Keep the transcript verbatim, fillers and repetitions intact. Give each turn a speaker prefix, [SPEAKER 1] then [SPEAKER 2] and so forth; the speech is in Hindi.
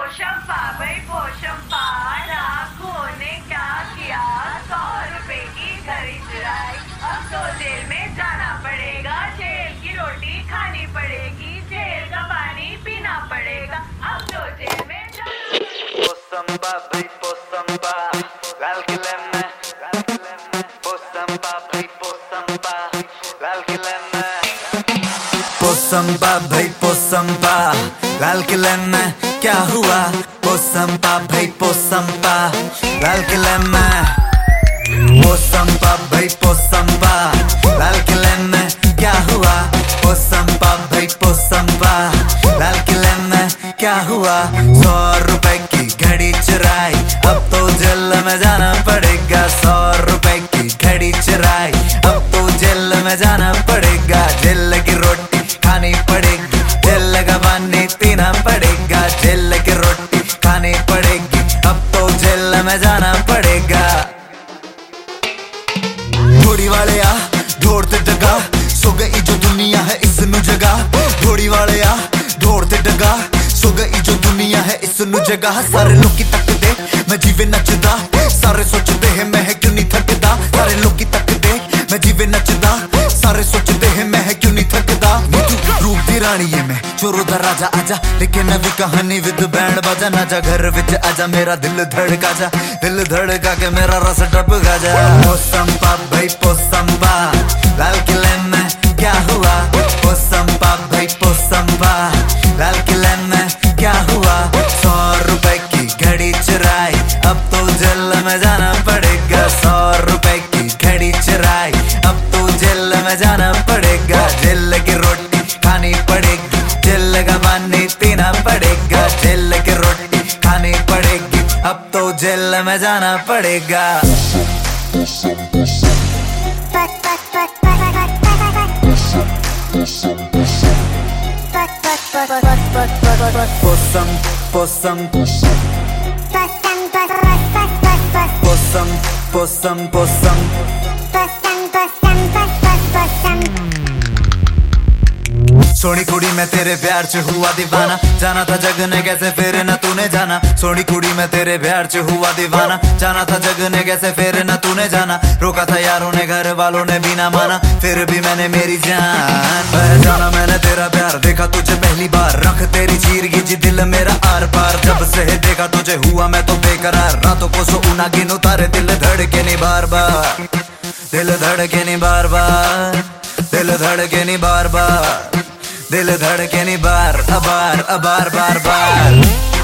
[SPEAKER 1] पोशंपा भाई पोशंपा, राखों ने क्या किया, सौ रुपए की घड़ी चुराई। अब तो जेल में जाना पड़ेगा, जेल की रोटी खानी पड़ेगी, जेल का पानी पीना पड़ेगा। अब तो जेल में जाना
[SPEAKER 2] पोशंपा भाई पोशंपा, लाल किले में पोशंपा भाई पोशंपा, लाल किले में पोशंपा भाई पोशंपा, लाल किले में क्या हुआ। पोशंपा भाई पोशंपा, लाल किले में पोशंपा भाई पोशंपा, लाल किले में क्या हुआ। पोशंपा भाई पोशंपा, लाल किले में क्या हुआ। सौ रुपए की घड़ी चुराई, अब तो जेल में जाना पड़ेगा। सौ रुपए की घड़ी चुराई, अब तो जेल में जाना पड़ेगा। जेल की रोटी खानी पड़ेगी, जेल का पानी पीना पड़ेगा। जेल की रोटी खानी पड़ेगी, अब तो जेल में जाना पड़ेगा। घोड़ी वाले आ दौड़ते डगा, सो गई जो दुनिया है इसनु जगा। घोड़ी वाले आ दौड़ते डगा, सो गई जो दुनिया है इसनु जगा। सारे लोग तकदे मैं जीवे नचदा, सारे सोचते हैं मैं क्यों नहीं थकदा। सारे लोग तकदे मैं जीवे नचदा, सारे सोचते हैं मैं क्यों नहीं थकदा। रूप दी रानी है मैं चोरों दा राजा, आजा लेकिन नवी कहानी विद बैंड बाजा। ना जा घर विच आजा, मेरा दिल धड़का जा, दिल धड़का के मेरा रस टपका जा। पोशंपा भाई पोशंपा, लाल किले में क्या हुआ। पोशंपा भाई पोशंपा, लाल किले में क्या हुआ। सौ रुपए की घड़ी चुराई, अब तो जेल में जाना पड़ेगा। सौ रुपए की घड़ी चुराई, अब तो जेल में जाना पड़ेगा। जेल की रोटी खानी पड़ेगी, जेल का पानी पीना पड़ेगा। जेल की रोटी खानी पड़ेगी, अब तो जेल में जाना पड़ेगा। पोसम पोसम पोसम पोसम पोसम सोनी कुड़ी मैं तेरे प्यार च हुआ दीवाना, जाना था जग ने कैसे फिर न तूने जाना। सोनी कुड़ी मैं तेरे प्यार च हुआ दीवाना, जाना था जग ने कैसे फिर न तूने जाना। रोका था यारों ने घर वालों ने भी ना माना, फिर भी मैंने मेरी जान पहचाना। मैंने तेरा प्यार देखा तुझे पहली बार, रख तेरी चीर जी दिल मेरा आर पार। जब से देखा तुझे हुआ मैं तो बेकरार, रातों को सो उना गिनो तारे दिल धड़के नहीं बार बार। दिल धड़के नहीं बार बार, दिल धड़के नहीं बार बार, दिल धड़के नहीं बार अबार अबार बार बार।